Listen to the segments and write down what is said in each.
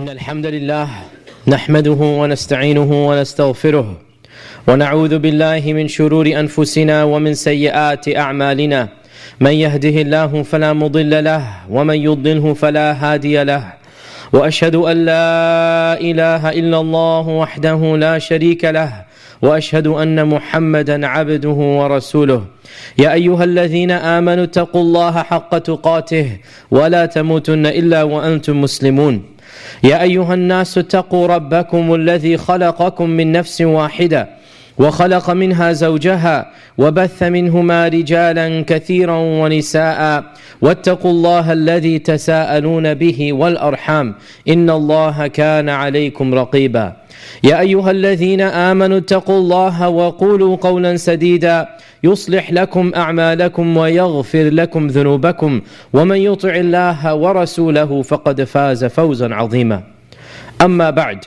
إن الحمد لله نحمده ونستعينه ونستغفره ونعوذ بالله من شرور أنفسنا ومن سيئات أعمالنا. من يهده الله فلا مضل له ومن يضلله فلا هادي له. وأشهد أن لا إله إلا الله وحده لا شريك له وأشهد أن محمدا عبده ورسوله. يا أيها الذين آمنوا اتقوا الله حق تقاته ولا تموتن إلا وأنتم مسلمون. يا أيها الناس اتقوا ربكم الذي خلقكم من نفس واحدة وخلق منها زوجها وبث منهما رجالا كثيرا ونساء واتقوا الله الذي تساءلون به والأرحام إن الله كان عليكم رقيبا. يا أيها الذين آمنوا اتقوا الله وقولوا قولا سديدا يصلح لكم أعمالكم ويغفر لكم ذنوبكم ومن يطع الله ورسوله فقد فاز فوزا عظيما. أما بعد,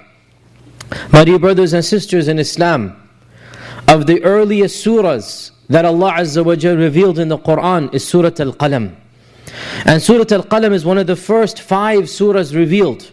my dear brothers and sisters in Islam, of the earliest surahs that Allah Azza wa Jal revealed in the Quran is Surah Al-Qalam. And Surah Al-Qalam is one of the first 5 surahs revealed.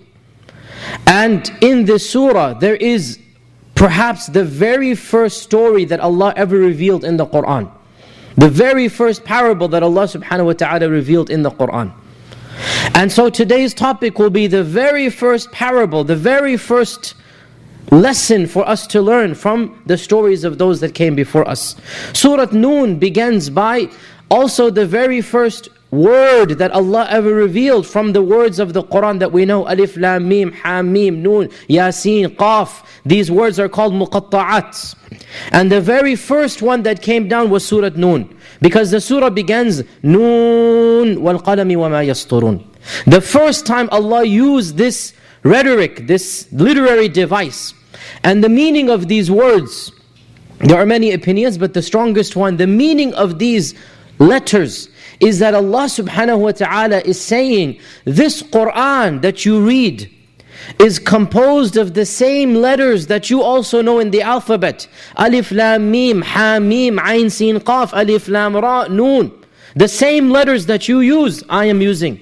And in this surah there is perhaps the very first story that Allah ever revealed in the Quran. The very first parable that Allah subhanahu wa ta'ala revealed in the Quran. And so today's topic will be the very first parable, the very first lesson for us to learn from the stories of those that came before us. Surah Noon begins by also the very first word that Allah ever revealed from the words of the Quran that we know. Alif, Lam, Mim, Hamim, Noon, Yasin, Qaf. These words are called muqatta'at. And the very first one that came down was Surah Noon. Because the surah begins, Noon wal qalami wa ma yasturun. The first time Allah used this rhetoric, this literary device. And the meaning of these words, there are many opinions, but the strongest one, the meaning of these letters is that Allah subhanahu wa ta'ala is saying, this Qur'an that you read is composed of the same letters that you also know in the alphabet. Alif, Lam, Mim, Ha, Mim, Ain, Sin, Qaf, Alif, Lam, Ra, Noon. The same letters that you use, I am using.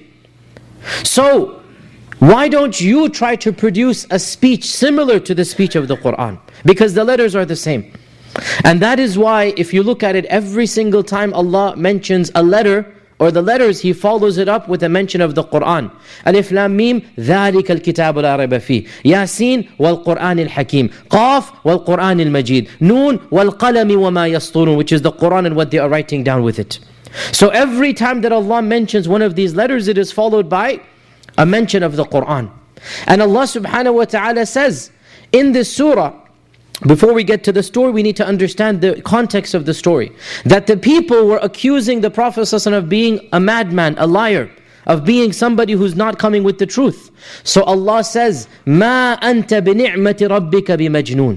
So, why don't you try to produce a speech similar to the speech of the Qur'an? Because the letters are the same. And that is why if you look at it, every single time Allah mentions a letter or the letters, He follows it up with a mention of the Qur'an. Alif Lam Mim, ذَلِكَ الْكِتَابُ لَا رَيْبَ فِيهِ. Yasin وَالْقُرْآنِ الْحَكِيمِ. Qaf وَالْقُرْآنِ الْمَجِيدِ. Noon وَالْقَلَمِ وَمَا يَسْطُرُونَ, which is the Qur'an and what they are writing down with it. So every time that Allah mentions one of these letters, it is followed by a mention of the Qur'an. And Allah subhanahu wa ta'ala says in this surah, before we get to the story, we need to understand the context of the story. That the people were accusing the Prophet ﷺ of being a madman, a liar, of being somebody who's not coming with the truth. So Allah says, مَا أَنْتَ بِنِعْمَةِ رَبِّكَ بِمَجْنُونَ.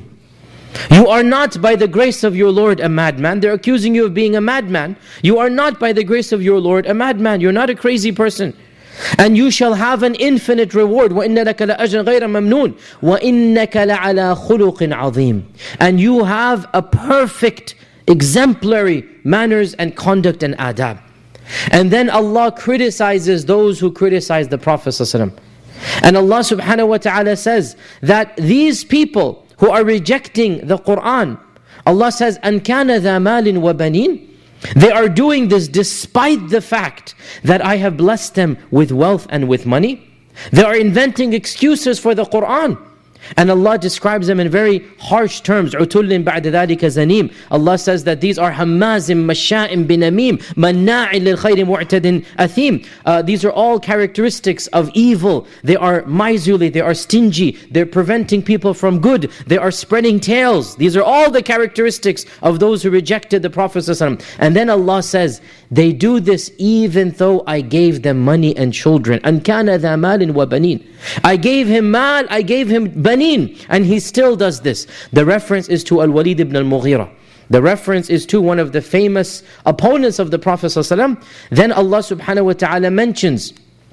You are not by the grace of your Lord a madman. They're accusing you of being a madman. You are not by the grace of your Lord a madman. You're not a crazy person. And you shall have an infinite reward. وَإِنَّ لَكَ لَأَجْرًا غَيْرَ مَمْنُونَ وَإِنَّكَ لَعَلَىٰ خُلُقٍ عَظِيمٍ. And you have a perfect, exemplary manners and conduct and adab. And then Allah criticizes those who criticize the Prophet ﷺ. And Allah subhanahu wa ta'ala says that these people who are rejecting the Qur'an, Allah says, أَنْ كَانَ ذَا مَالٍ وَبَنِينَ. They are doing this despite the fact that I have blessed them with wealth and with money. They are inventing excuses for the Qur'an. And Allah describes them in very harsh terms. عُتُلٍ بَعْدَ ذَلِكَ زَنِيمٍ. Allah says that these are حَمَّازٍ مَشَّاءٍ بِنَمِيمٍ مَنَّاعٍ لِلْخَيْرِ مُعْتَدٍ أَثِيمٍ. These are all characteristics of evil. They are miserly, they are stingy, they're preventing people from good, they are spreading tales. These are all the characteristics of those who rejected the Prophet ﷺ. And then Allah says, they do this even though I gave them money and children. أَنْ كَانَ ذَا مَالٍ وَبَنِينَ. I gave him mal, I gave him banin, and he still does this. The reference is to Al-Walid ibn al-Mughira. The reference is to one of the famous opponents of the Prophet ﷺ. Then Allah subhanahu wa ta'ala mentions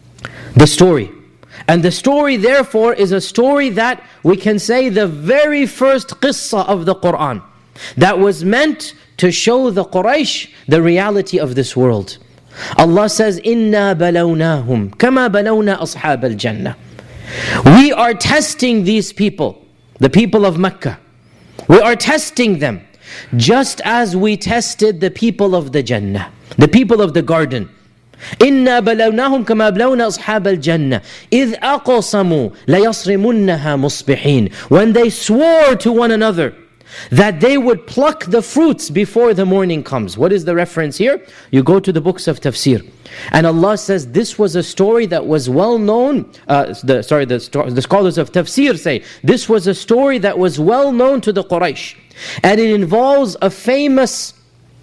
the story. And the story therefore is a story that we can say the very first qissa of the Qur'an. That was meant to show the Quraysh the reality of this world. Allah says, إِنَّا بَلَوْنَاهُمْ كَمَا بَلَوْنَا أَصْحَابَ الْجَنَّةِ. We are testing these people, the people of Mecca. We are testing them just as we tested the people of the Jannah, the people of the garden. إِنَّا بَلَوْنَاهُمْ كَمَا بَلَوْنَا أَصْحَابَ الْجَنَّةِ إِذْ أَقْسَمُوا لَيَصْرِمُنَّهَا مُصْبِحِينَ. When they swore to one another that they would pluck the fruits before the morning comes. What is the reference here? You go to the books of tafsir. And Allah says this was a story that was well known. The scholars of tafsir say this was a story that was well known to the Quraysh. And it involves a famous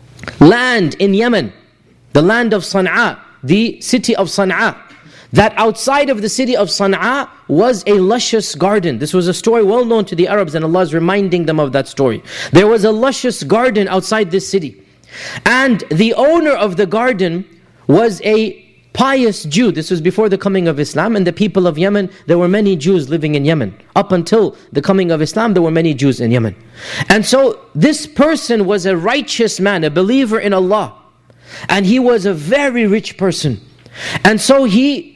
land in Yemen, the land of Sana'a, the city of Sana'a. That outside of the city of Sana'a was a luscious garden. This was a story well known to the Arabs, and Allah is reminding them of that story. There was a luscious garden outside this city. And the owner of the garden was a pious Jew. This was before the coming of Islam, and the people of Yemen, there were many Jews living in Yemen. Up until the coming of Islam, there were many Jews in Yemen. And so this person was a righteous man, a believer in Allah. And he was a very rich person. And so he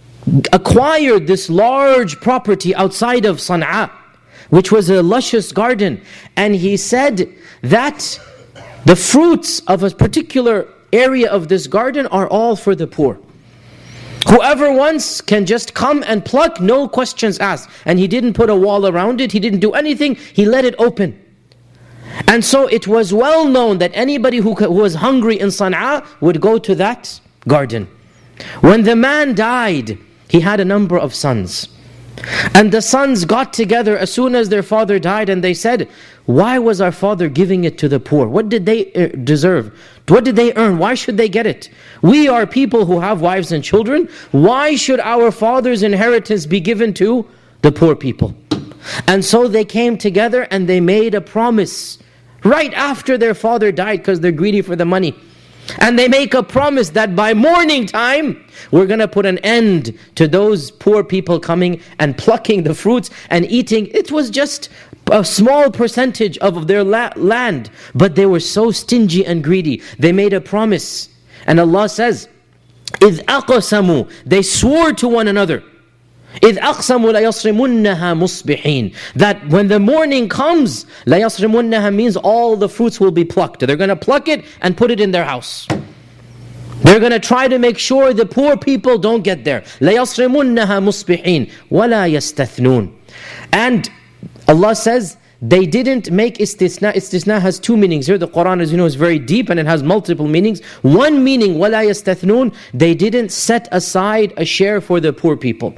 acquired this large property outside of Sana'a, which was a luscious garden. And he said that the fruits of a particular area of this garden are all for the poor. Whoever wants can just come and pluck, no questions asked. And he didn't put a wall around it, he didn't do anything, he let it open. And so it was well known that anybody who was hungry in Sana'a would go to that garden. When the man died, he had a number of sons. And the sons got together as soon as their father died, and they said, why was our father giving it to the poor? What did they deserve? What did they earn? Why should they get it? We are people who have wives and children. Why should our father's inheritance be given to the poor people? And so they came together and they made a promise right after their father died, because they're greedy for the money. And they make a promise that by morning time, we're going to put an end to those poor people coming and plucking the fruits and eating. It was just a small percentage of their land, but they were so stingy and greedy. They made a promise. And Allah says, إِذْ أَقْسَمُوا, they swore to one another. إِذْ أَقْسَمُوا لَيَصْرِمُنَّهَا مُصْبِحِينَ, that when the morning comes, لَيَصْرِمُنَّهَا means all the fruits will be plucked. They're going to pluck it and put it in their house. They're going to try to make sure the poor people don't get there. لَيَصْرِمُنَّهَا مُصْبِحِينَ وَلَا يَسْتَثْنُونَ. And Allah says, they didn't make istisna. Istisna has two meanings here. The Quran, as you know, is very deep and it has multiple meanings. One meaning, وَلَا يَسْتَثْنُونَ, they didn't set aside a share for the poor people.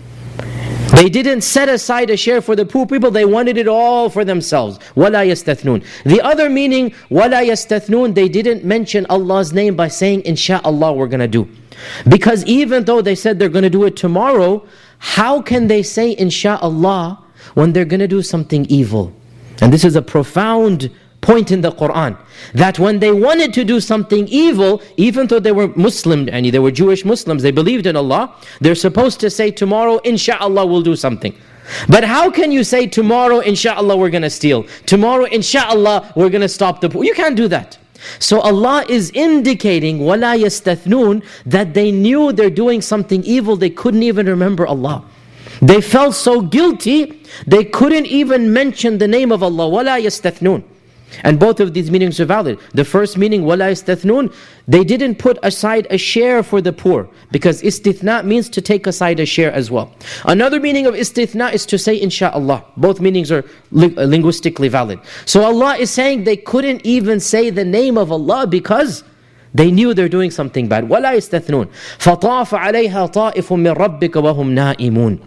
They didn't set aside a share for the poor people, they wanted it all for themselves. وَلَا يَسْتَثْنُونَ. The other meaning, وَلَا يَسْتَثْنُونَ, they didn't mention Allah's name by saying, Insha'Allah we're going to do. Because even though they said they're going to do it tomorrow, how can they say Insha'Allah when they're going to do something evil? And this is a profound point in the Quran, that when they wanted to do something evil, even though they were Muslim, and they were Jewish Muslims, they believed in Allah, they're supposed to say tomorrow, Insha'Allah we'll do something. But how can you say tomorrow, Insha'Allah we're going to steal? Tomorrow, Insha'Allah we're going to stop the poor? You can't do that. So Allah is indicating, وَلَا يَسْتَثْنُونَ, that they knew they're doing something evil, they couldn't even remember Allah. They felt so guilty, they couldn't even mention the name of Allah. وَلَا يَسْتَثْنُونَ. And both of these meanings are valid. The first meaning, وَلَا يَسْتَثْنُونَ, they didn't put aside a share for the poor, because istithna means to take aside a share as well. Another meaning of istithna is to say Insha'Allah. Both meanings are linguistically valid. So Allah is saying they couldn't even say the name of Allah because they knew they're doing something bad. وَلَا يَسْتَثْنُونَ فَطَافَ عَلَيْهَا طَائِفٌ مِّن رَبِّكَ وَهُمْ نَائِمُونَ.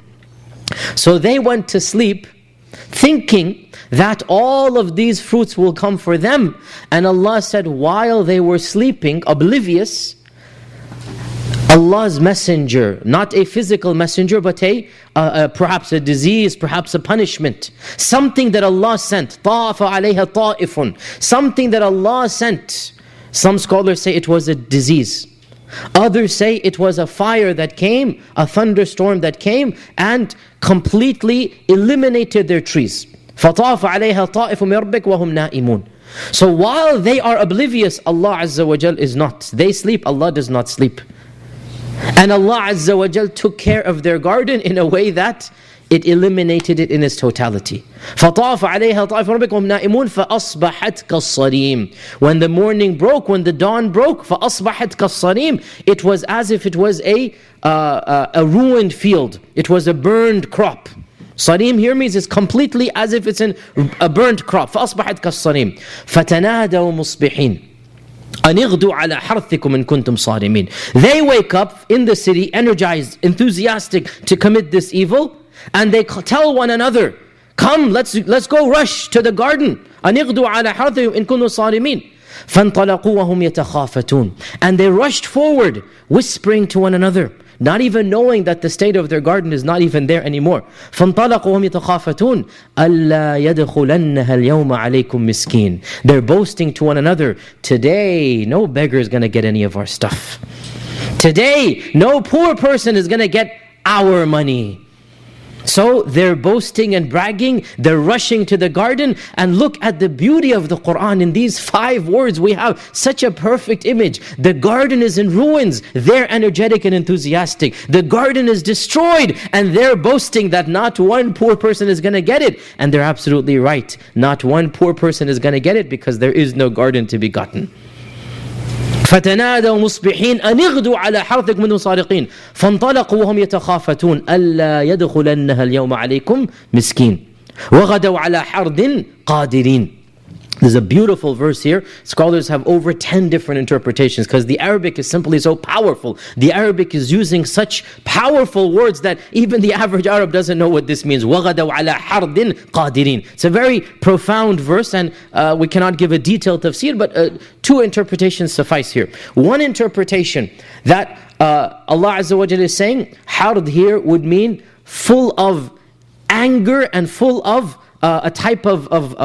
So they went to sleep thinking that all of these fruits will come for them. And Allah said, while they were sleeping, oblivious, Allah's messenger, not a physical messenger, but perhaps a disease, perhaps a punishment, something that Allah sent, طَافَ عَلَيْهَا طَائِفٌ, something that Allah sent. Some scholars say it was a disease. Others say it was a fire that came, a thunderstorm that came and completely eliminated their trees. فَطَافَ عَلَيْهَا طَائِفٌ مِّن رَبِّكَ وَهُمْ نَائِمُونَ. So while they are oblivious, Allah Azza wa Jal is not. They sleep, Allah does not sleep. And Allah Azza wa Jal took care of their garden in a way that it eliminated it in its totality. فَطَافَ عَلَيْهَا طَائِفٌ رَبِّكُمْ نَائِمُونَ فَأَصْبَحَتْ كَالصَّرِيمِ. When the morning broke, when the dawn broke, فَأَصْبَحَتْ كَالصَّرِيمِ, it was as if it was a ruined field. It was a burned crop. Sarim here means it's completely as if it's a burnt crop. فَأَصْبَحَتْ كَالصَّرِيمِ فَتَنَادَوْا مُصْبِحِينَ أَنِ اغْدُوا عَلَى حَرْثِكُمْ إِن كُنتُمْ صَارِمِينَ. They wake up in the city, energized, enthusiastic to commit this evil, and they tell one another, come, let's go rush to the garden. أَنِ اغْدُوا عَلَى حَرْثِكُمْ إِن كُنتُمْ صَارِمِينَ. فَانْطَلَقُوا وَهُمْ يَتَخَافَتُونَ. And they rushed forward, whispering to one another, not even knowing that the state of their garden is not even there anymore. فَانْطَلَقُوا وَهُمْ يَتَخَافَتُونَ أَلَّا يَدْخُلَنَّهَا الْيَوْمَ عَلَيْكُمْ مِسْكِينٌ. They're boasting to one another, today no beggar is going to get any of our stuff. Today no poor person is going to get our money. So they're boasting and bragging, they're rushing to the garden, and look at the beauty of the Qur'an. In these 5 words we have such a perfect image. The garden is in ruins, they're energetic and enthusiastic. The garden is destroyed, and they're boasting that not one poor person is going to get it. And they're absolutely right. Not one poor person is going to get it because there is no garden to be gotten. فتنادوا مصبحين أن اغدوا على حرثكم إن صارقين فانطلقوا وهم يتخافتون ألا يدخلنها اليوم عليكم مسكين وغدوا على حرد قادرين. There's a beautiful verse here. Scholars have over 10 different interpretations because the Arabic is simply so powerful. The Arabic is using such powerful words that even the average Arab doesn't know what this means. وَغَدَوْا عَلَى حَرْدٍ قَادِرِينَ. It's a very profound verse, and we cannot give a detailed tafsir, but 2 interpretations suffice here. One interpretation that Allah Azza wa Jalla is saying, hard here would mean full of anger and full of a type of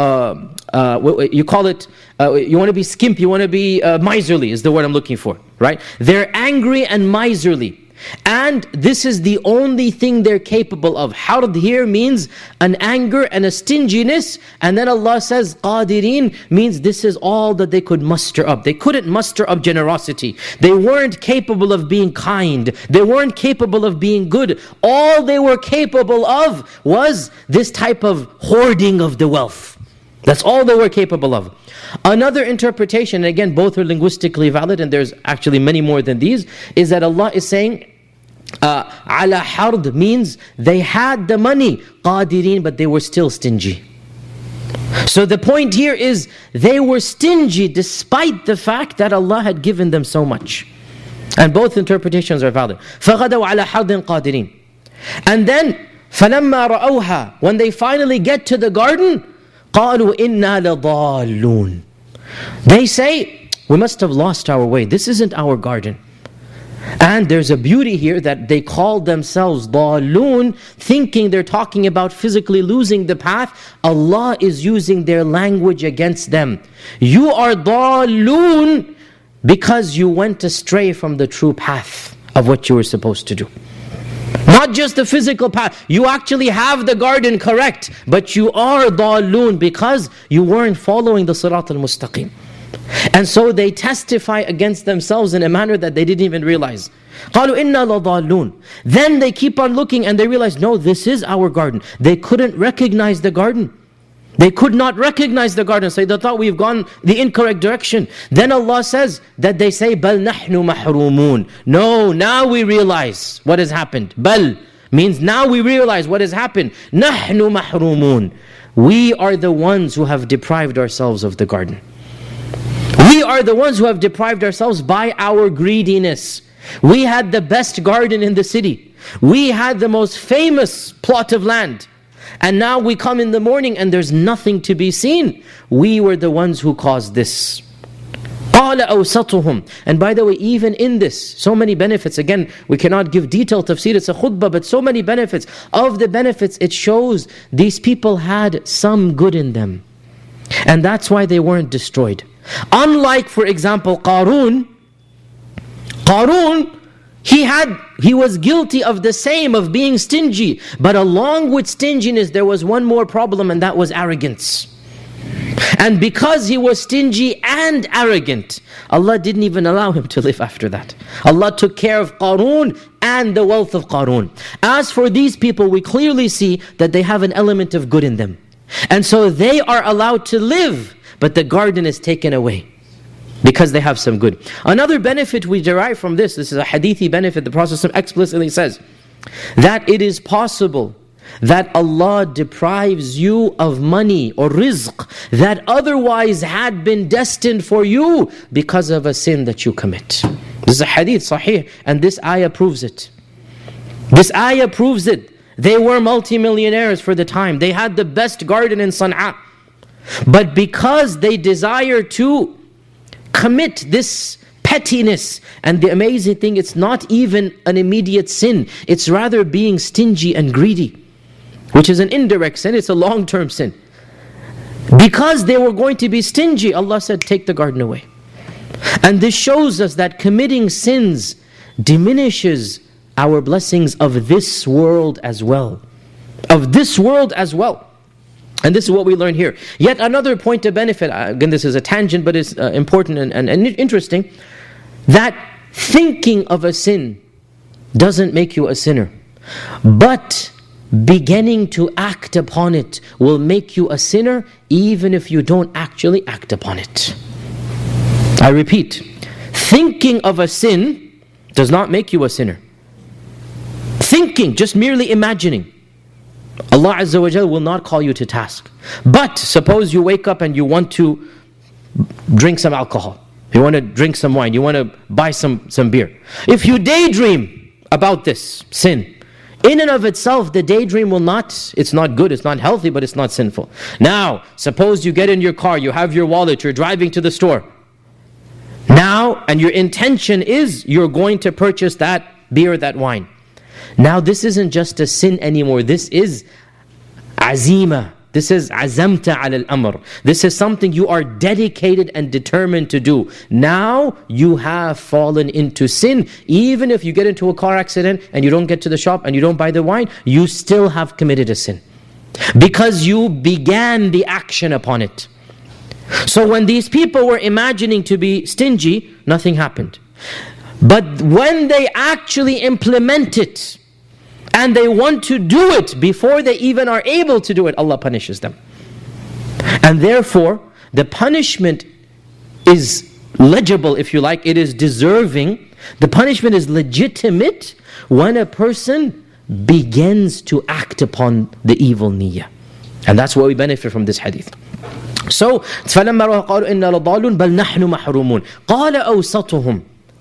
you call it, you want to be skimp, you want to be miserly is the word I'm looking for, right? They're angry and miserly. And this is the only thing they're capable of. Hard here means an anger and a stinginess. And then Allah says, Qadireen means this is all that they could muster up. They couldn't muster up generosity. They weren't capable of being kind. They weren't capable of being good. All they were capable of was this type of hoarding of the wealth. That's all they were capable of. Another interpretation, and again both are linguistically valid, and there's actually many more than these, is that Allah is saying, ala hard means they had the money, qadireen, but they were still stingy. So the point here is they were stingy despite the fact that Allah had given them so much. And both interpretations are valid. فَغَدَوْا عَلَى حَرْدٍ قَادِرِينَ. And then فَلَمَّا رَأَوْهَا, when they finally get to the garden, قَالُوا إِنَّا لَضَالُّونَ. They say, we must have lost our way. This isn't our garden. And there's a beauty here that they call themselves ضَالُّونَ, thinking they're talking about physically losing the path. Allah is using their language against them. You are ضَالُّونَ because you went astray from the true path of what you were supposed to do. Not just the physical path. You actually have the garden correct, but you are ضَالُّونَ because you weren't following the Sirat al-Mustaqim. And so they testify against themselves in a manner that they didn't even realize. قَالُوا إِنَّا لَضَالُّونَ. Then they keep on looking and they realize, no, this is our garden. They couldn't recognize the garden. They could not recognize the garden, so they thought we've gone the incorrect direction. Then Allah says that they say, بَلْ نَحْنُ مَحْرُومُونَ. No, now we realize what has happened. بَلْ means now we realize what has happened. نَحْنُ مَحْرُومُونَ. We are the ones who have deprived ourselves of the garden. We are the ones who have deprived ourselves by our greediness. We had the best garden in the city. We had the most famous plot of land. And now we come in the morning and there's nothing to be seen. We were the ones who caused this. قَالَ أَوْسَطُهُمْ. And by the way, even in this, so many benefits. Again, we cannot give detailed tafsir, it's a khutbah, but so many benefits. Of the benefits, it shows these people had some good in them. And that's why they weren't destroyed. Unlike, for example, Qarun, he was guilty of the same, of being stingy. But along with stinginess, there was one more problem, and that was arrogance. And because he was stingy and arrogant, Allah didn't even allow him to live after that. Allah took care of Qarun and the wealth of Qarun. As for these people, we clearly see that they have an element of good in them. And so they are allowed to live, but the garden is taken away because they have some good. Another benefit we derive from this is a hadithi benefit. The Prophet explicitly says that it is possible that Allah deprives you of money or rizq that otherwise had been destined for you because of a sin that you commit. This is a hadith sahih, and this ayah proves it. This ayah proves it. They were multimillionaires for the time. They had the best garden in Sana'a. But because they desire to commit this pettiness, and the amazing thing, it's not even an immediate sin. It's rather being stingy and greedy, which is an indirect sin. It's a long-term sin. Because they were going to be stingy, Allah said, take the garden away. And this shows us that committing sins diminishes our blessings of this world as well. Of this world as well. And this is what we learn here. Yet another point of benefit, again this is a tangent but it's important and interesting, that thinking of a sin doesn't make you a sinner. But beginning to act upon it will make you a sinner even if you don't actually act upon it. I repeat, thinking of a sin does not make you a sinner. Thinking, just merely imagining, Allah Azza wa Jal will not call you to task. But suppose you wake up and you want to drink some alcohol. You want to drink some wine. You want to buy some beer. If you daydream about this sin, in and of itself, the daydream will not, it's not good, it's not healthy, but it's not sinful. Now, suppose you get in your car, you have your wallet, you're driving to the store. Now, and your intention is you're going to purchase that beer, that wine. Now, this isn't just a sin anymore. This is azima. This is azamta ala al-amr. This is something you are dedicated and determined to do. Now, you have fallen into sin. Even if you get into a car accident and you don't get to the shop and you don't buy the wine, you still have committed a sin. Because you began the action upon it. So when these people were imagining to be stingy, nothing happened. But when they actually implement it, and they want to do it before they even are able to do it, Allah punishes them. And therefore, the punishment is legible, if you like, it is deserving. The punishment is legitimate when a person begins to act upon the evil niyyah. And that's what we benefit from this hadith. So, فَلَمَّا قَالُوا إِنَّا لَضَالُونَ بَلْ نَحْنُ مَحْرُومُونَ قَالَ أَوْسَطُهُمْ.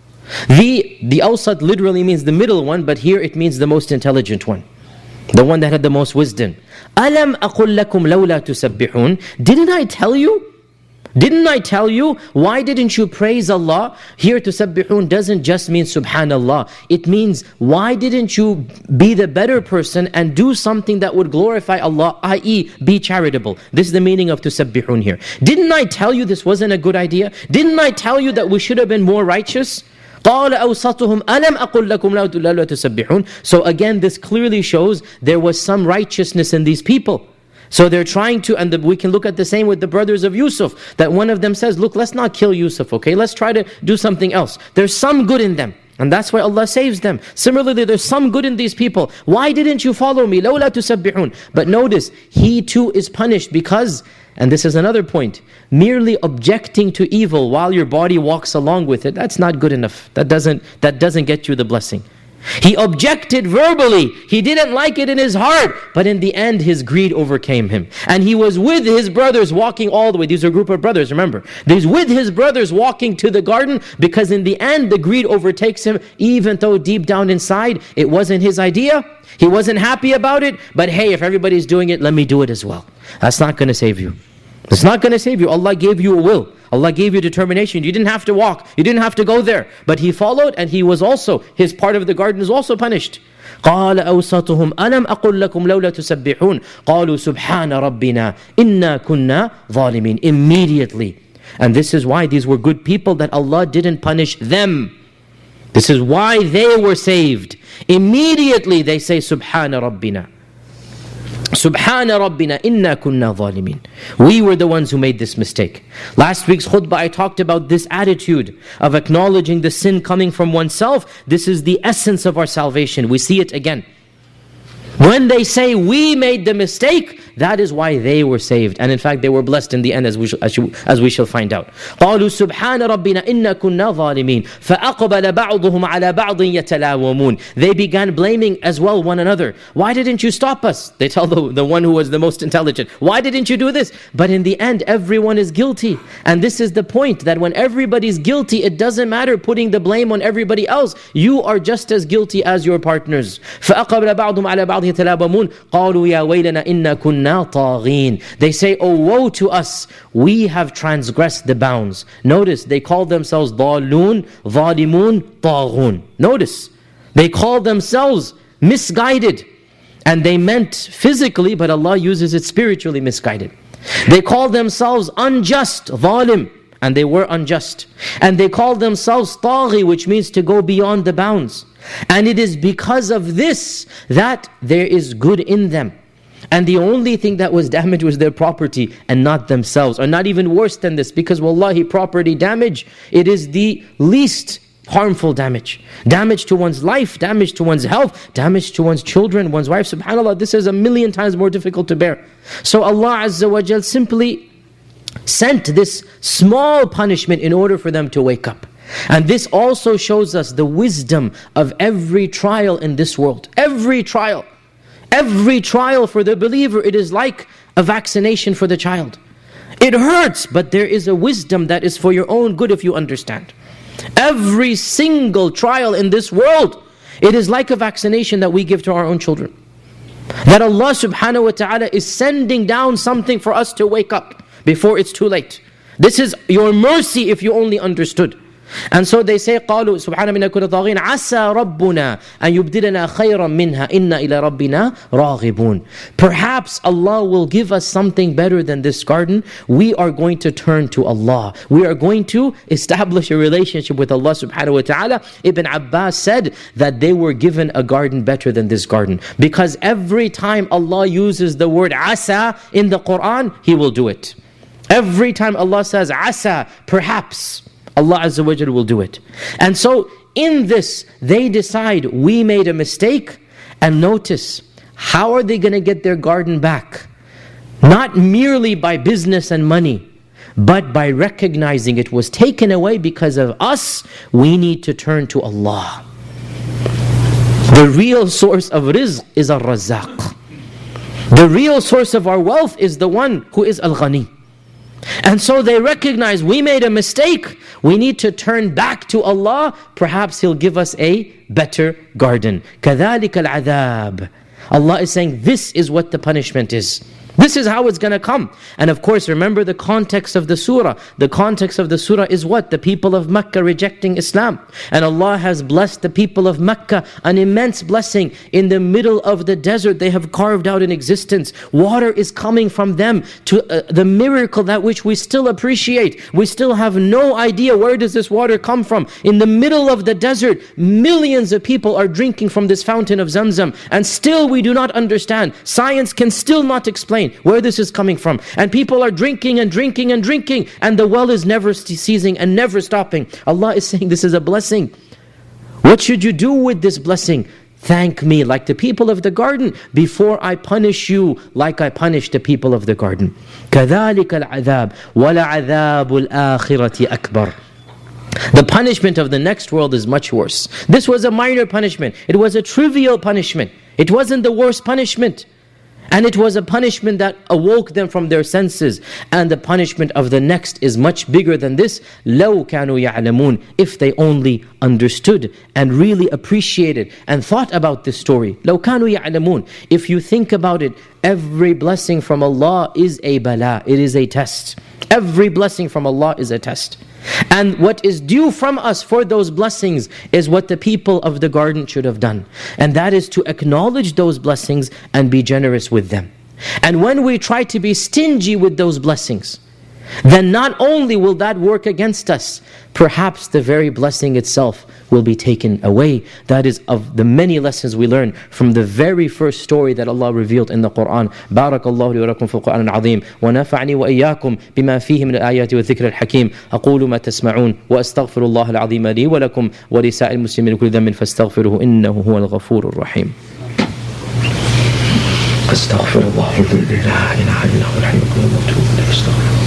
The awsat literally means the middle one, but here it means the most intelligent one. The one that had the most wisdom. أَلَمْ أَقُلْ لَكُمْ لَوْلَا تُسَبِّحُونَ. Didn't I tell you? Didn't I tell you? Why didn't you praise Allah? Here tusabbihun doesn't just mean subhanallah. It means why didn't you be the better person and do something that would glorify Allah, i.e. be charitable. This is the meaning of tusabbihun here. Didn't I tell you this wasn't a good idea? Didn't I tell you that we should have been more righteous? قَالَ أَوْسَطُهُمْ أَلَمْ أَقُلْ لَكُمْ لَا تُسَبِّحُونَ. So again, this clearly shows there was some righteousness in these people. So they're trying to, and we can look at the same with the brothers of Yusuf, that one of them says, look, let's not kill Yusuf, okay? Let's try to do something else. There's some good in them. And that's why Allah saves them. Similarly, there's some good in these people. Why didn't you follow me? لَوْلَا تُسَبِّحُونَ. But notice, he too is punished because, and this is another point, merely objecting to evil while your body walks along with it, that's not good enough. That doesn't get you the blessing. He objected verbally. He didn't like it in his heart. But in the end, his greed overcame him. And he was with his brothers walking all the way. These are a group of brothers, remember. He's with his brothers walking to the garden because in the end, the greed overtakes him. Even though deep down inside, it wasn't his idea. He wasn't happy about it. But hey, if everybody's doing it, let me do it as well. That's not going to save you. It's not going to save you. Allah gave you a will. Allah gave you determination. You didn't have to walk. You didn't have to go there. But he followed and he was also, his part of the garden is also punished. قَالَ أَوْسَطُهُمْ أَلَمْ أَقُلْ لَكُمْ لَوْلَا تُسَبِّحُونَ قَالُوا سُبْحَانَ رَبِّنَا إِنَّا كُنَّا ظَالِمِينَ. Immediately. And this is why these were good people that Allah didn't punish them. This is why they were saved. Immediately they say, Subhana Rabbina. Subhana Rabbina inna kunna zalimin. We were the ones who made this mistake. Last week's khutbah I talked about this attitude of acknowledging the sin coming from oneself. This is the essence of our salvation. We see it again. When they say we made the mistake, that is why they were saved. And in fact, they were blessed in the end, as we shall find out. قَالُوا سُبْحَانَ رَبِّنَا إِنَّا كُنَّا ظَالِمِينَ فَأَقْبَلَ بَعْضُهُمْ عَلَى بَعْضٍ يَتَلَاوَمُونَ. They began blaming as well one another. Why didn't you stop us? They tell the one who was the most intelligent, why didn't you do this? But in the end, everyone is guilty. And this is the point, that when everybody's guilty, it doesn't matter putting the blame on everybody else. You are just as guilty as your partners. فَأَقْبَلَ بَعْضُهُمْ عَلَى بَعْضٍ يَتَلَاوَمُونَ قَالُوا يَا وَيْلَنَا إِنَّا كُنَّا طاغين. They say, oh woe to us, we have transgressed the bounds. Notice, they call themselves ضالون, ظالمون, طاغون. Notice, they call themselves misguided. And they meant physically, but Allah uses it spiritually misguided. They call themselves unjust, ظالم, and they were unjust. And they call themselves طاغي, which means to go beyond the bounds. And it is because of this that there is good in them. And the only thing that was damaged was their property and not themselves. Or not even worse than this, because wallahi, property damage, it is the least harmful damage. Damage to one's life, damage to one's health, damage to one's children, one's wife. SubhanAllah, this is 1,000,000 times more difficult to bear. So Allah Azza wa Jal simply sent this small punishment in order for them to wake up. And this also shows us the wisdom of every trial in this world. Every trial. Every trial for the believer, it is like a vaccination for the child. It hurts, but there is a wisdom that is for your own good if you understand. Every single trial in this world, it is like a vaccination that we give to our own children. That Allah subhanahu wa ta'ala is sending down something for us to wake up before it's too late. This is your mercy if you only understood. And so they say, قالوا سبحان من كنا طاغين عسى ربنا أن يبدلنا خيرا منها إنا إلى ربنا راغبون. Perhaps Allah will give us something better than this garden. We are going to turn to Allah. We are going to establish a relationship with Allah subhanahu wa ta'ala. Ibn Abbas said that they were given a garden better than this garden. Because every time Allah uses the word asa in the Quran, He will do it. Every time Allah says asa, perhaps, Allah Azza wa Jalla will do it. And so in this, they decide we made a mistake. And notice, how are they going to get their garden back? Not merely by business and money, but by recognizing it was taken away because of us. We need to turn to Allah. The real source of rizq is Ar-Razzaq. The real source of our wealth is the one who is Al-Ghani. And so they recognize we made a mistake. We need to turn back to Allah. Perhaps He'll give us a better garden. كَذَلِكَ الْعَذَابِ. Allah is saying this is what the punishment is. This is how it's going to come. And of course, remember the context of the surah. The context of the surah is what? The people of Mecca rejecting Islam. And Allah has blessed the people of Mecca an immense blessing. In the middle of the desert, they have carved out an existence. Water is coming from them to the miracle that which we still appreciate. We still have no idea where does this water come from. In the middle of the desert, millions of people are drinking from this fountain of Zamzam. And still we do not understand. Science can still not explain where this is coming from. And people are drinking and drinking and drinking, and the well is never ceasing and never stopping. Allah is saying this is a blessing. What should you do with this blessing? Thank me like the people of the garden before I punish you like I punished the people of the garden. كَذَلِكَ الْعَذَابِ وَلَعَذَابُ الْآخِرَةِ أَكْبَرُ. The punishment of the next world is much worse. This was a minor punishment. It was a trivial punishment. It wasn't the worst punishment. And it was a punishment that awoke them from their senses. And the punishment of the next is much bigger than this. لَوْ كَانُوا يَعْلَمُونَ. If they only understood and really appreciated and thought about this story. لَوْ كَانُوا يَعْلَمُونَ. If you think about it, every blessing from Allah is a bala. It is a test. Every blessing from Allah is a test. And what is due from us for those blessings is what the people of the garden should have done. And that is to acknowledge those blessings and be generous with them. And when we try to be stingy with those blessings, then not only will that work against us, perhaps the very blessing itself will be taken away. That is of the many lessons we learn from the very first story that Allah revealed in the Quran. Barakallahu li wa lakum fil Quran al-azim wa nafa'ani wa iyyakum bima fihi min al-ayati wa dhikr al-hakim. Aqulu ma tasma'un wa astaghfirullah al-azim li wa lakum wa li sa'il muslimin kulli dhanbin fastaghfiruhu innahu huwal ghafurur rahim. Astaghfirullah la ilaha illa huwal hayyul qayyum wa atubu ilayhi. Astaghfirullah.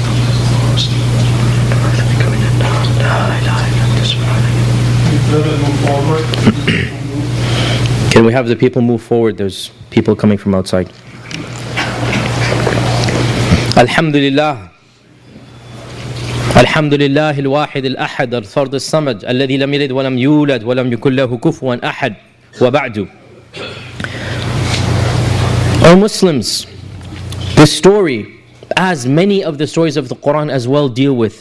Can we have the people move forward? There's people coming from outside. Alhamdulillah. Alhamdulillah al-wahid al-ahad al-fard al-samad alladhi lam yalid wa lam yulad wa lam yakul lahu kufuwan ahad wa ba'du. O Muslims, this story, as many of the stories of the Quran as well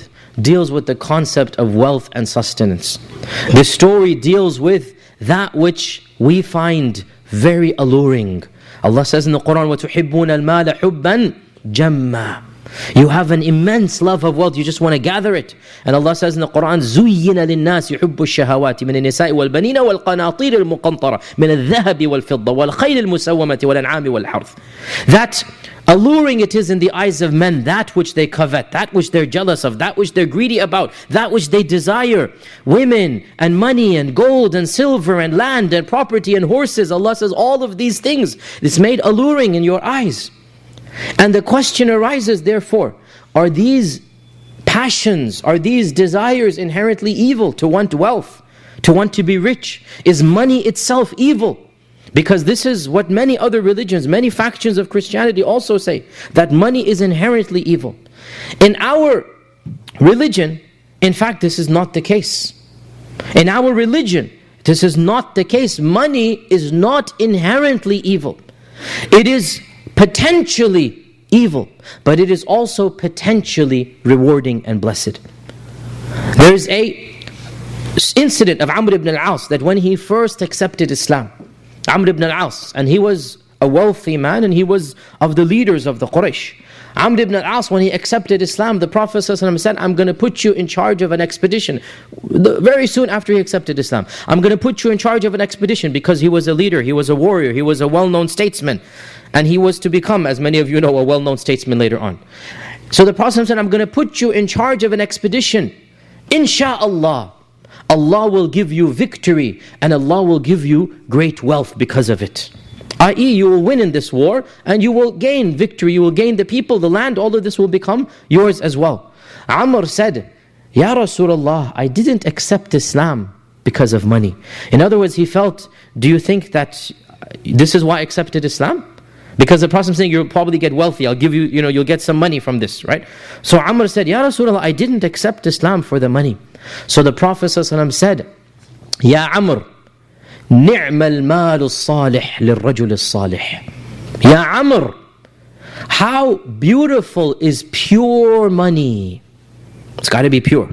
deals with the concept of wealth and sustenance. This story deals with that which we find very alluring. Allah says in the Quran, وَتُحِبُّونَ الْمَالَ حُبًّا جَمًّا. You have an immense love of wealth, you just want to gather it. And Allah says in the Quran, زُيِّنَ لِلنَّاسِ حُبُّ الشَّهَوَاتِ مِنَ النِّسَاءِ وَالْبَنِينَ وَالْقَنَاطِيرِ الْمُقَنطَرَةِ مِنَ الذَّهَبِ وَالْفِضَّةِ وَالْخَيْلِ الْمُسَوَّمَةِ وَالْأَنْعَامِ وَالْحَرْثِ. That alluring it is in the eyes of men, that which they covet, that which they're jealous of, that which they're greedy about, that which they desire. Women and money and gold and silver and land and property and horses. Allah says all of these things, it's made alluring in your eyes. And the question arises therefore, are these passions, are these desires inherently evil? To want wealth, to want to be rich? Is money itself evil? Because this is what many other religions, many factions of Christianity also say, that money is inherently evil. In our religion, in fact, this is not the case. In our religion, this is not the case. Money is not inherently evil. It is potentially evil, but it is also potentially rewarding and blessed. There is a incident of Amr ibn al-As, that when he first accepted Islam, Amr ibn al-As, and he was a wealthy man and he was of the leaders of the Quraysh. Amr ibn al-As, when he accepted Islam, the Prophet ﷺ said, I'm going to put you in charge of an expedition. Very soon after he accepted Islam, I'm going to put you in charge of an expedition, because he was a leader, he was a warrior, he was a well-known statesman. And he was to become, as many of you know, a well-known statesman later on. So the Prophet said, I'm going to put you in charge of an expedition. Insha'Allah, Allah will give you victory and Allah will give you great wealth because of it. I.e., you will win in this war and you will gain victory, you will gain the people, the land, all of this will become yours as well. Amr said, Ya Rasulullah, I didn't accept Islam because of money. In other words, he felt, do you think that this is why I accepted Islam? Because the Prophet is saying, you'll probably get wealthy, I'll give you, you'll get some money from this, right? So Amr said, Ya Rasulullah, I didn't accept Islam for the money. So the Prophet ﷺ said, Ya Amr, نِعْمَ الْمَالُ الصَّالِحِ لِلرَّجُلِ الصَّالِحِ. Ya Amr, how beautiful is pure money. It's got to be pure.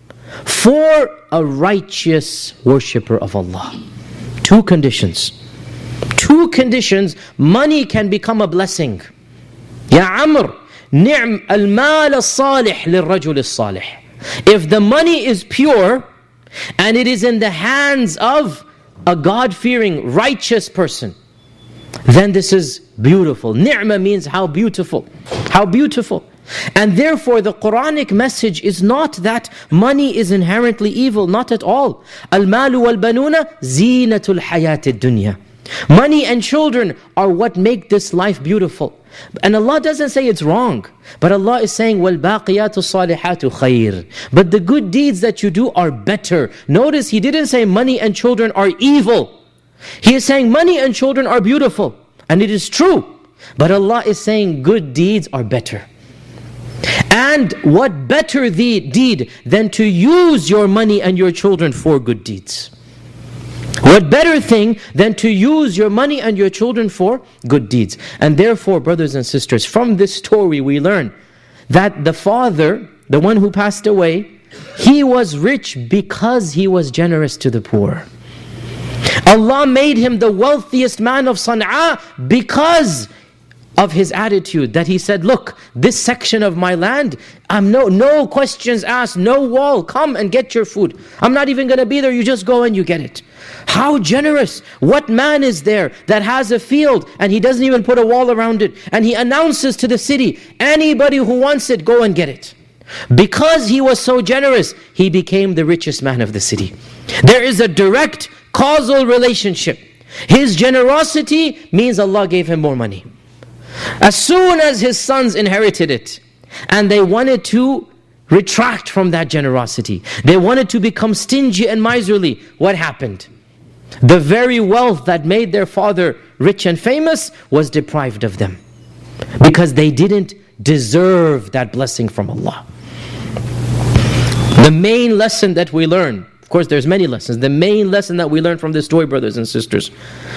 For a righteous worshipper of Allah. Two conditions. Two conditions, money can become a blessing. Ya Amr, نِعْمَ الْمَالَ الصَّالِحِ لِلرَّجُلِ الصَّالِحِ. If the money is pure, and it is in the hands of a God-fearing, righteous person, then this is beautiful. Ni'mah means how beautiful. How beautiful. And therefore the Quranic message is not that money is inherently evil, not at all. Al-malu wal-banuna zinatul hayatid dunya. Money and children are what make this life beautiful. And Allah doesn't say it's wrong, but Allah is saying, وَالْبَاقِيَاتُ الصَّالِحَاتُ خَيْرٌ. But the good deeds that you do are better. Notice He didn't say money and children are evil. He is saying money and children are beautiful. And it is true. But Allah is saying good deeds are better. And what better deed than to use your money and your children for good deeds? What better thing than to use your money and your children for good deeds? And therefore, brothers and sisters, from this story we learn that the father, the one who passed away, he was rich because he was generous to the poor. Allah made him the wealthiest man of Sana'a because of his attitude that he said, look, this section of my land, I'm no questions asked, no wall, come and get your food. I'm not even going to be there, you just go and you get it. How generous. What man is there that has a field and he doesn't even put a wall around it, and he announces to the city, anybody who wants it, go and get it. Because he was so generous, he became the richest man of the city. There is a direct causal relationship. His generosity means Allah gave him more money. As soon as his sons inherited it, and they wanted to retract from that generosity, they wanted to become stingy and miserly, what happened? The very wealth that made their father rich and famous was deprived of them, because they didn't deserve that blessing from Allah. The main lesson that we learn, of course there's many lessons, the main lesson that we learn from this story, brothers and sisters,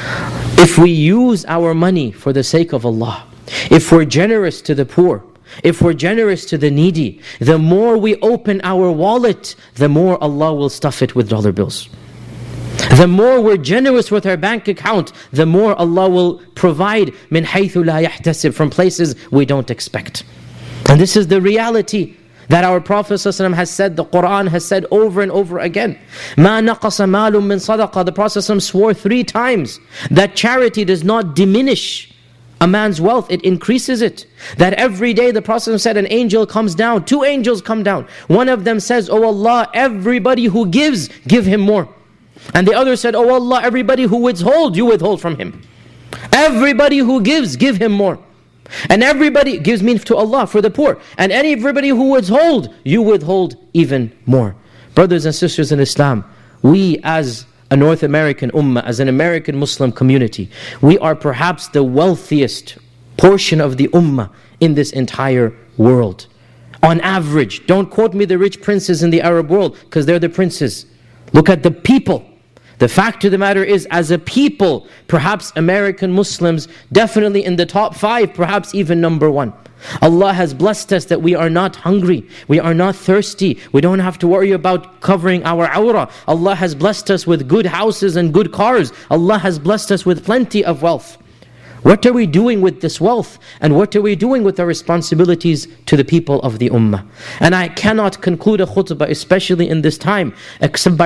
if we use our money for the sake of Allah, if we're generous to the poor, if we're generous to the needy, the more we open our wallet, the more Allah will stuff it with dollar bills. The more we're generous with our bank account, the more Allah will provide min haythu la yahtasib, from places we don't expect. And this is the reality that our Prophet ﷺ has said, the Quran has said over and over again. مَا نَقَصَ مَالٌ مِّن صَدَقَةٍ. The Prophet ﷺ swore 3 times that charity does not diminish a man's wealth, it increases it. That every day the Prophet ﷺ said an angel comes down, 2 angels come down. One of them says, oh Allah, everybody who gives, give him more. And the other said, oh Allah, everybody who withholds, you withhold from him. Everybody who gives, give him more. And everybody gives means to Allah for the poor. And everybody who withhold, you withhold even more. Brothers and sisters in Islam, we as a North American ummah, as an American Muslim community, we are perhaps the wealthiest portion of the ummah in this entire world. On average, don't quote me the rich princes in the Arab world, because they're the princes. Look at the people. The fact of the matter is, as a people, perhaps American Muslims, definitely in the top 5, perhaps even number 1. Allah has blessed us that we are not hungry, we are not thirsty, we don't have to worry about covering our awrah. Allah has blessed us with good houses and good cars. Allah has blessed us with plenty of wealth. What are we doing with this wealth? And what are we doing with our responsibilities to the people of the ummah? And I cannot conclude a khutbah, especially in this time, except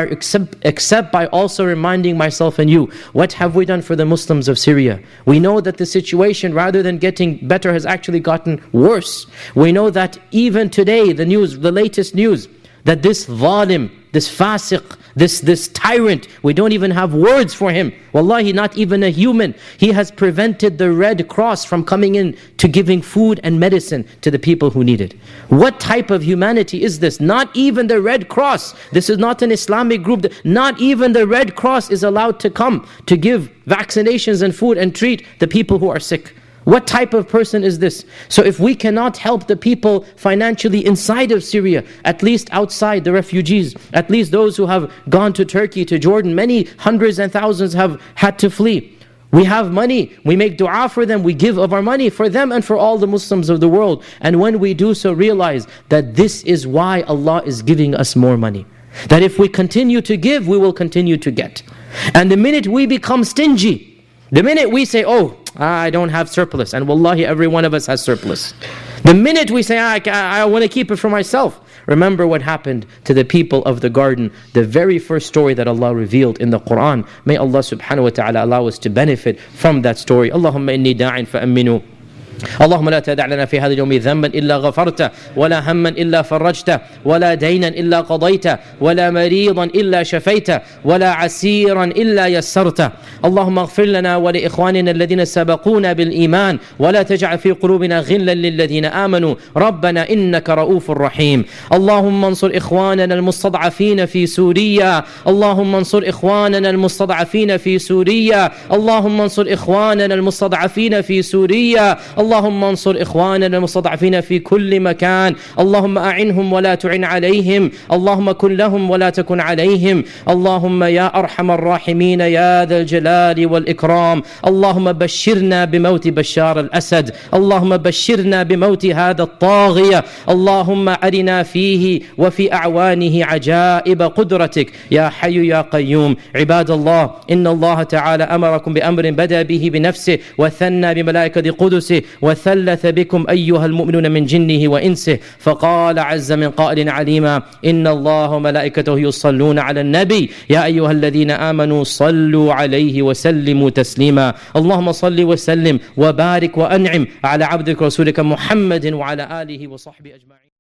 by also reminding myself and you, what have we done for the Muslims of Syria? We know that the situation, rather than getting better, has actually gotten worse. We know that even today, the latest news, that this zalim, this fasiq, this tyrant, we don't even have words for him. Wallahi, not even a human. He has prevented the Red Cross from coming in to giving food and medicine to the people who need it. What type of humanity is this? Not even the Red Cross. This is not an Islamic group. Not even the Red Cross is allowed to come to give vaccinations and food and treat the people who are sick. What type of person is this? So if we cannot help the people financially inside of Syria, at least outside, the refugees, at least those who have gone to Turkey, to Jordan, many hundreds and thousands have had to flee. We have money, we make dua for them, we give of our money for them and for all the Muslims of the world. And when we do so, realize that this is why Allah is giving us more money. That if we continue to give, we will continue to get. And the minute we become stingy, the minute we say, oh, I don't have surplus, and wallahi every one of us has surplus. The minute we say, I want to keep it for myself, remember what happened to the people of the garden, the very first story that Allah revealed in the Quran. May Allah subhanahu wa ta'ala allow us to benefit from that story. Allahumma inni da'in fa'amminu. اللهم لا تدع لنا في هذا اليوم ذنبا إلا غفرته ولا هما إلا فرجته ولا دينا إلا قضيته ولا مريضا إلا شفيته ولا عسيرا إلا يسرته اللهم اغفر لنا ولإخواننا الذين سبقونا بالإيمان ولا تجعل في قلوبنا غلا للذين آمنوا ربنا إنك رؤوف رحيم اللهم انصر إخواننا المستضعفين في سوريا اللهم انصر إخواننا المستضعفين في سوريا اللهم انصر إخواننا المستضعفين في سوريا اللهم انصر إخواننا المستضعفين في كل مكان اللهم أعنهم ولا تعن عليهم اللهم كن لهم ولا تكن عليهم اللهم يا أرحم الراحمين يا ذا الجلال والإكرام اللهم بشرنا بموت بشار الأسد اللهم بشرنا بموت هذا الطاغية اللهم أرنا فيه وفي أعوانه عجائب قدرتك يا حي يا قيوم عباد الله إن الله تعالى أمركم بأمر بدأ به بنفسه وثنى بملائكة قدسه وثلث بكم أيها المؤمنون من جنه وإنسه، فقال عز من قائل عليما: إن الله وملائكته يصلون على النبي يا أيها الذين آمنوا صلوا عليه وسلموا تسليما. اللهم صل وسلم وبارك وأنعم على عبدك ورسولك محمد وعلى آله وصحبه أجمعين.